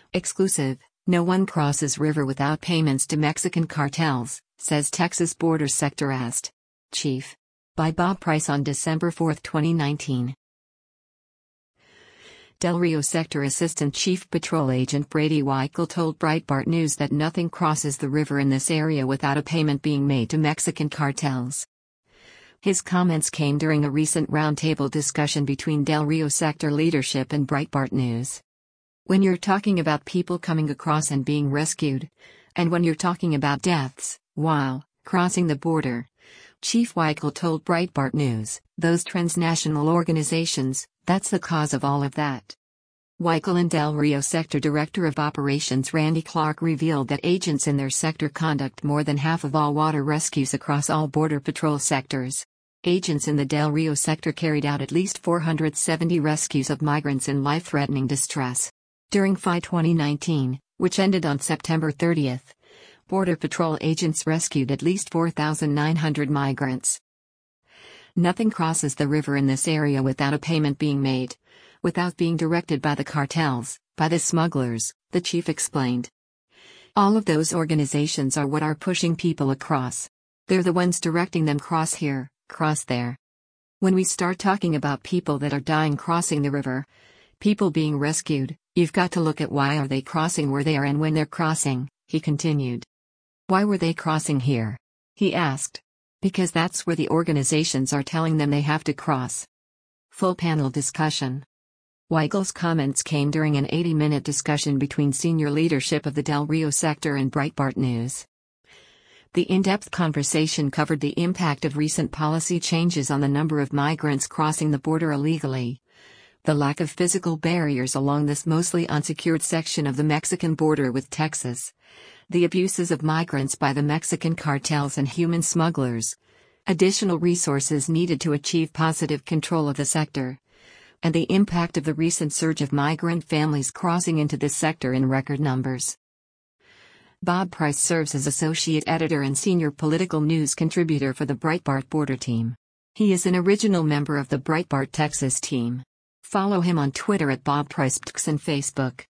Exclusive: no one crosses river without payments to Mexican cartels, says Texas Border Sector AST Chief. By Bob Price on December 4, 2019. Del Rio Sector Assistant Chief Patrol Agent Brady Weichel told Breitbart News that nothing crosses the river in this area without a payment being made to Mexican cartels. His comments came during a recent roundtable discussion between Del Rio Sector leadership and Breitbart News. When you're talking about people coming across and being rescued, and when you're talking about deaths while crossing the border, Chief Weichel told Breitbart News, those transnational organizations, that's the cause of all of that. Weichel and Del Rio Sector Director of Operations Randy Clark revealed that agents in their sector conduct more than half of all water rescues across all Border Patrol sectors. Agents in the Del Rio sector carried out at least 470 rescues of migrants in life-threatening distress. During FY 2019, which ended on September 30, Border Patrol agents rescued at least 4,900 migrants. Nothing crosses the river in this area without a payment being made, without being directed by the cartels, by the smugglers, the chief explained. All of those organizations are what are pushing people across. They're the ones directing them cross here, cross there. When we start talking about people that are dying crossing the river, people being rescued, you've got to look at why are they crossing where they are and when they're crossing, he continued. Why were they crossing here? He asked. Because that's where the organizations are telling them they have to cross. Full panel discussion. Weichel's comments came during an 80-minute discussion between senior leadership of the Del Rio sector and Breitbart News. The in-depth conversation covered the impact of recent policy changes on the number of migrants crossing the border illegally, the lack of physical barriers along this mostly unsecured section of the Mexican border with Texas, the abuses of migrants by the Mexican cartels and human smugglers, additional resources needed to achieve positive control of the sector, and the impact of the recent surge of migrant families crossing into this sector in record numbers. Bob Price serves as associate editor and senior political news contributor for the Breitbart Border team. He is an original member of the Breitbart Texas team. Follow him on Twitter at Bob Price and Facebook.